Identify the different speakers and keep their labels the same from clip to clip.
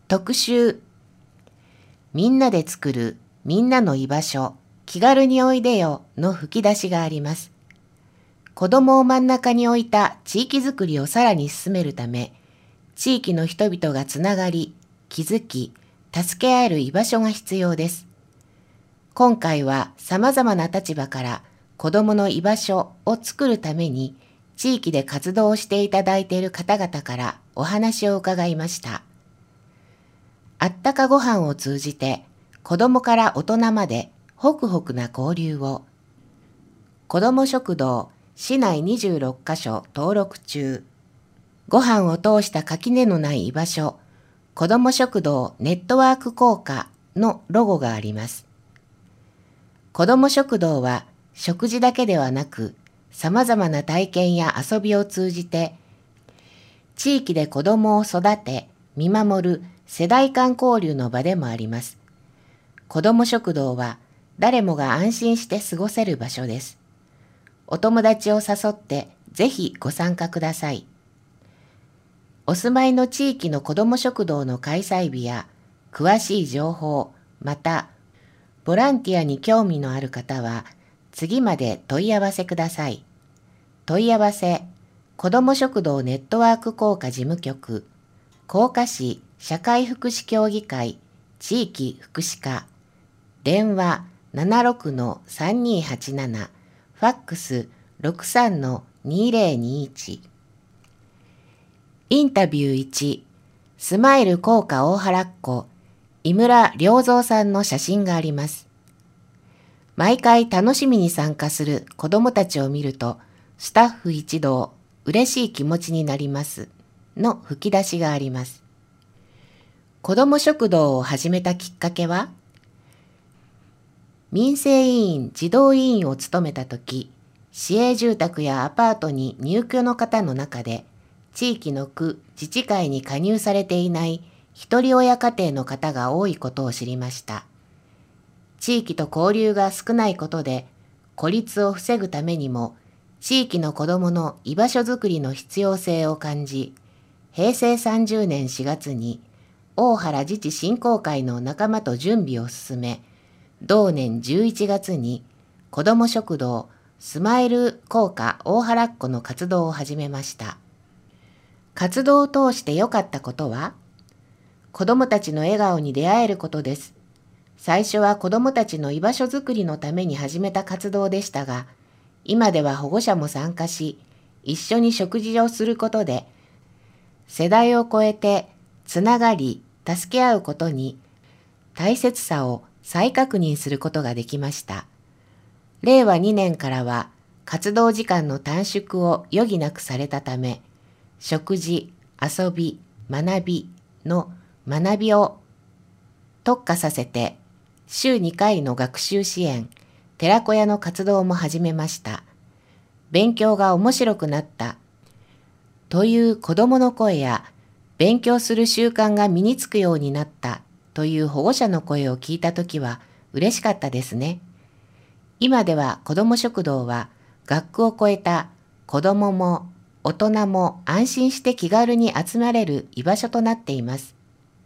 Speaker 1: 特集、みんなで作るみんなの居場所、気軽においでよの吹き出しがあります。子供を真ん中に置いた地域づくりをさらに進めるため、地域の人々がつながり、気づき、助け合える居場所が必要です。今回は様々な立場から子供の居場所を作るために地域で活動をしていただいている方々からお話を伺いました。あったかご飯を通じて子供から大人までホクホクな交流を。子ども食堂市内26カ所登録中。ご飯を通した垣根のない居場所、子ども食堂ネットワーク効果のロゴがあります。子ども食堂は食事だけではなく、様々な体験や遊びを通じて、地域で子どもを育て、見守る世代間交流の場でもあります。子ども食堂は誰もが安心して過ごせる場所です。お友達を誘ってぜひご参加ください。お住まいの地域の子ども食堂の開催日や詳しい情報、またボランティアに興味のある方は次まで問い合わせください。問い合わせ、子ども食堂ネットワーク効果事務局、甲賀市社会福祉協議会地域福祉課、電話 76-3287、ファックス 63-2021。インタビュー1、スマイル効果大原っ子、井村良三さんの写真があります。毎回楽しみに参加する子どもたちを見ると、スタッフ一同嬉しい気持ちになりますの吹き出しがあります。子ども食堂を始めたきっかけは、民生委員児童委員を務めたとき、市営住宅やアパートに入居の方の中で、地域の区、自治会に加入されていない一人親家庭の方が多いことを知りました。地域と交流が少ないことで、孤立を防ぐためにも、地域の子どもの居場所づくりの必要性を感じ、平成30年4月に、大原自治振興会の仲間と準備を進め、同年11月に子ども食堂スマイル効果大原っ子の活動を始めました。活動を通して良かったことは、子どもたちの笑顔に出会えることです。最初は子どもたちの居場所づくりのために始めた活動でしたが、今では保護者も参加し、一緒に食事をすることで、世代を超えてつながり、助け合うことに大切さを再確認することができました。令和2年からは活動時間の短縮を余儀なくされたため、食事、遊び、学びの学びを特化させて、週2回の学習支援、寺子屋の活動も始めました。勉強が面白くなったという子どもの声や、勉強する習慣が身につくようになったという保護者の声を聞いたときは嬉しかったですね。今では子ども食堂は学区を超えた子どもも大人も安心して気軽に集まれる居場所となっています。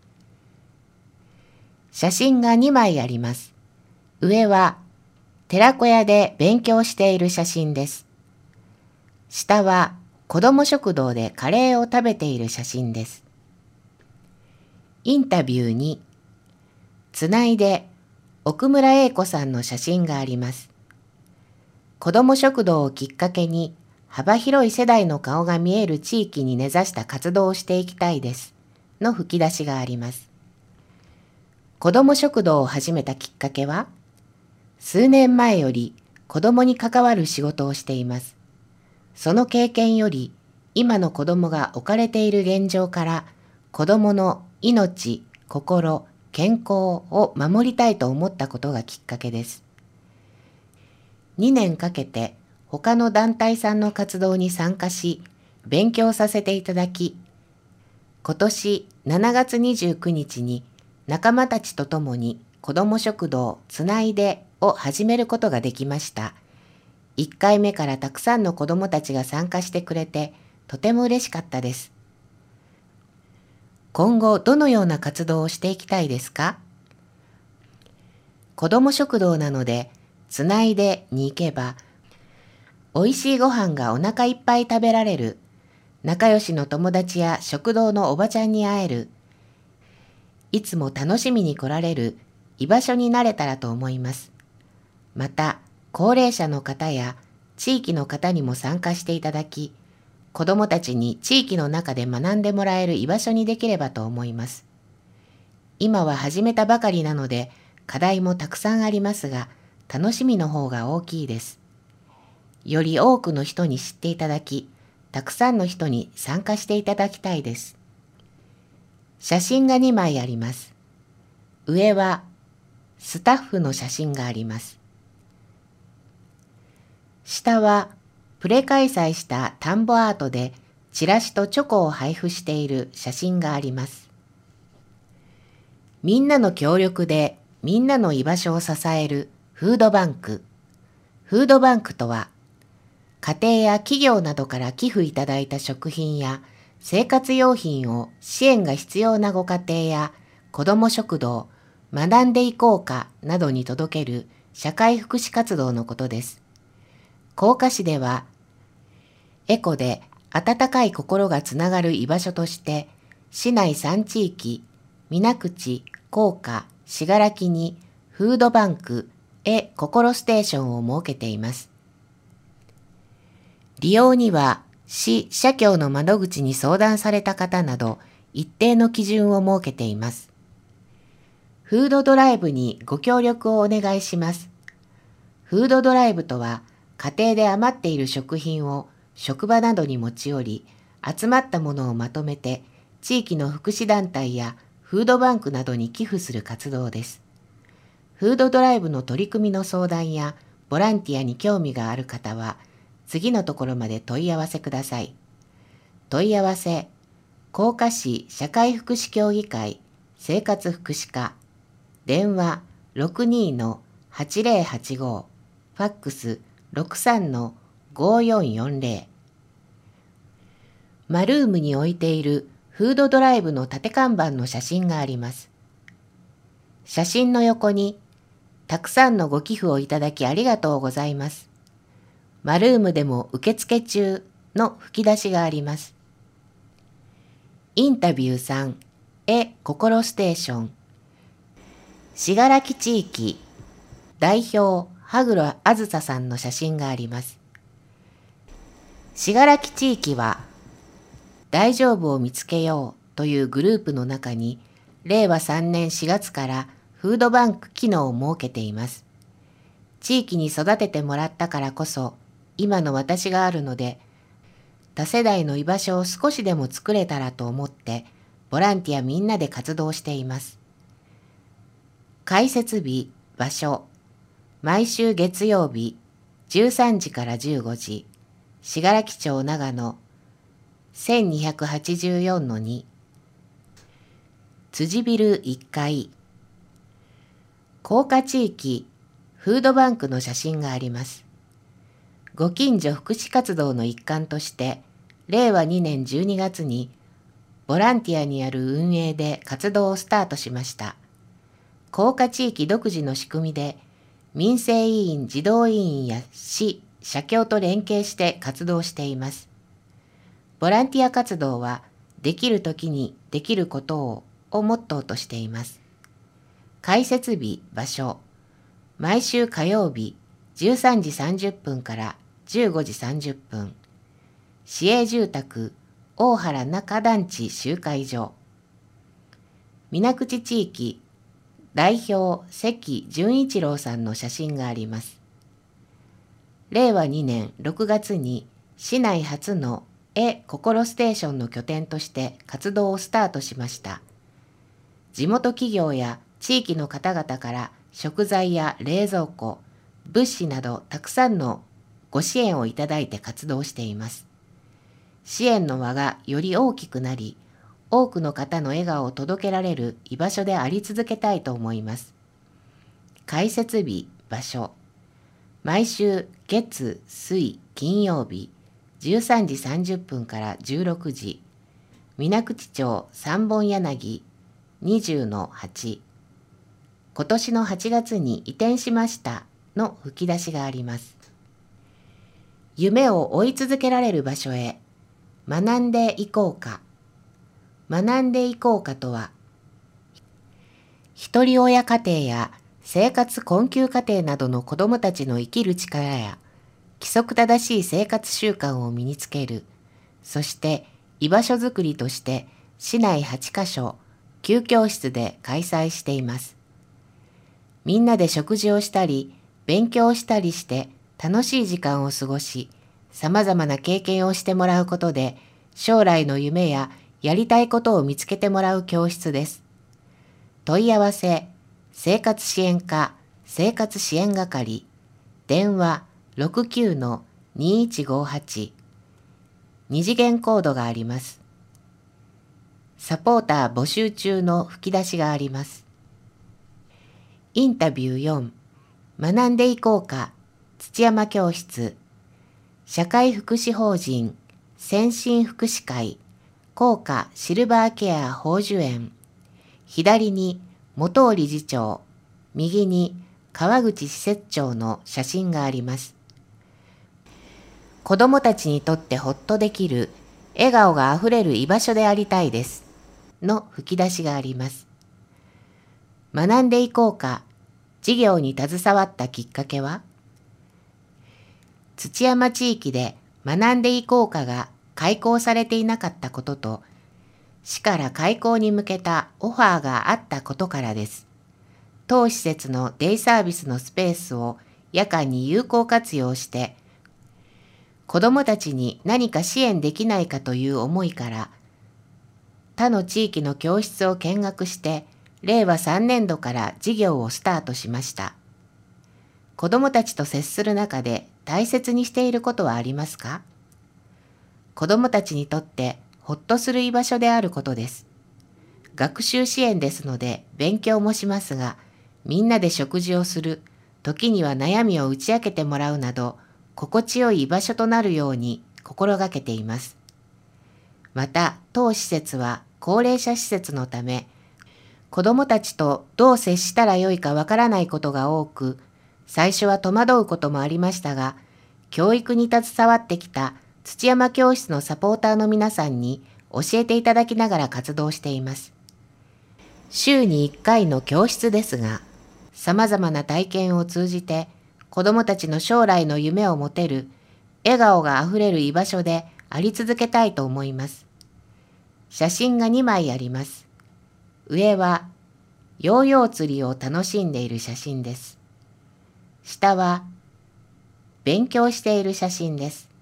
Speaker 1: 写真が2枚あります。上は寺子屋で勉強している写真です。下は子ども食堂でカレーを食べている写真です。インタビューに、つないで奥村英子さんの写真があります。子ども食堂をきっかけに幅広い世代の顔が見える地域に根ざした活動をしていきたいですの吹き出しがあります。子ども食堂を始めたきっかけは、数年前より子どもに関わる仕事をしています。その経験より、今の子どもが置かれている現状から、子どもの命、心、健康を守りたいと思ったことがきっかけです。2年かけて他の団体さんの活動に参加し、勉強させていただき、今年7月29日に仲間たちと共に子ども食堂つないでを始めることができました。1回目からたくさんの子どもたちが参加してくれて、とても嬉しかったです。 今後どのような活動をしていきたいですか？子ども食堂なので、つないでに行けば、おいしいご飯がお腹いっぱい食べられる、仲良しの友達や食堂のおばちゃんに会える、いつも楽しみに来られる居場所になれたらと思います。また、高齢者の方や地域の方にも参加していただき、子どもたちに地域の中で学んでもらえる居場所にできればと思います。今は始めたばかりなので、課題もたくさんありますが、楽しみの方が大きいです。より多くの人に知っていただき、たくさんの人に参加していただきたいです。写真が2枚あります。上はスタッフの写真があります。下はプレ開催した田んぼアートでチラシとチョコを配布している写真があります。みんなの協力でみんなの居場所を支えるフードバンク。フードバンクとは、家庭や企業などから寄付いただいた食品や生活用品を支援が必要なご家庭や子ども食堂、学んでいこうかなどに届ける社会福祉活動のことです。甲賀市では、エコで温かい心がつながる居場所として、市内3地域、水口、甲賀、信楽にフードバンク、心ステーションを設けています。利用には、市社協の窓口に相談された方など、一定の基準を設けています。フードドライブにご協力をお願いします。フードドライブとは、家庭で余っている食品を職場などに持ち寄り、集まったものをまとめて、地域の福祉団体やフードバンクなどに寄付する活動です。フードドライブの取り組みの相談やボランティアに興味がある方は、次のところまで問い合わせください。問い合わせ、甲賀市社会福祉協議会生活福祉課、電話 62-8085、ファックス 63-5440。マルームに置いているフードドライブの縦看板の写真があります。写真の横に、たくさんのご寄付をいただきありがとうございます。マルームでも受付中の吹き出しがあります。インタビュー3、心ステーション。信楽地域、代表、羽黒あずささんの写真があります。信楽地域は、大丈夫を見つけようというグループの中に、令和3年4月からフードバンク機能を設けています。地域に育ててもらったからこそ、今の私があるので、多世代の居場所を少しでも作れたらと思って、ボランティアみんなで活動しています。開設日、場所、毎週月曜日、13時から15時、信楽町長野、1284-2、辻ビル1階。甲賀地域フードバンクの写真があります。ご近所福祉活動の一環として、令和2年12月にボランティアによる運営で活動をスタートしました。甲賀地域独自の仕組みで、民生委員、児童委員や市、社協と連携して活動しています。ボランティア活動は、できるときにできることをモットーとしています。開設日、場所、毎週火曜日13時30分から15時30分、市営住宅大原中団地集会所。水口地域代表関純一郎さんの写真があります。令和2年6月に市内初の心ステーションの拠点として活動をスタートしました。地元企業や地域の方々から食材や冷蔵庫、物資などたくさんのご支援をいただいて活動しています。支援の輪がより大きくなり、多くの方の笑顔を届けられる居場所であり続けたいと思います。開設日、場所、毎週月、水、金曜日、13時30分から16時、 水口町三本柳20-8。今年の8月に移転しましたの吹き出しがあります。夢を追い続けられる場所へ学んでいこうか。学んでいこうかとは、一人親家庭や生活困窮家庭などの子どもたちの生きる力や規則正しい生活習慣を身につける、そして居場所づくりとして市内8カ所9教室で開催しています。みんなで食事をしたり勉強をしたりして楽しい時間を過ごし、さまざまな経験をしてもらうことで将来の夢ややりたいことを見つけてもらう教室です。問い合わせ、生活支援課、生活支援係、電話69-2158、二次元コードがあります。サポーター募集中の吹き出しがあります。インタビュー4、学んでいこうか、土山教室、社会福祉法人、先進福祉会、高価シルバーケア宝珠園、左に元尾理事長、右に川口施設長の写真があります。子どもたちにとってほっとできる、笑顔があふれる居場所でありたいです。の吹き出しがあります。学んでいこうか、事業に携わったきっかけは、土山地域で学んでいこうかが開講されていなかったことと、市から開講に向けたオファーがあったことからです。当施設のデイサービスのスペースを夜間に有効活用して、子どもたちに何か支援できないかという思いから、他の地域の教室を見学して、令和3年度から事業をスタートしました。子どもたちと接する中で大切にしていることはありますか？子どもたちにとってほっとする居場所であることです。学習支援ですので勉強もしますが、みんなで食事をする、時には悩みを打ち明けてもらうなど、心地よい居場所となるように心がけています。また、当施設は高齢者施設のため、子どもたちとどう接したらよいかわからないことが多く、最初は戸惑うこともありましたが、教育に携わってきた土山教室のサポーターの皆さんに教えていただきながら活動しています。週に1回の教室ですが、様々な体験を通じて、子どもたちの将来の夢を持てる、笑顔があふれる居場所であり続けたいと思います。写真が2枚あります。上は、ヨーヨー釣りを楽しんでいる写真です。下は、勉強している写真です。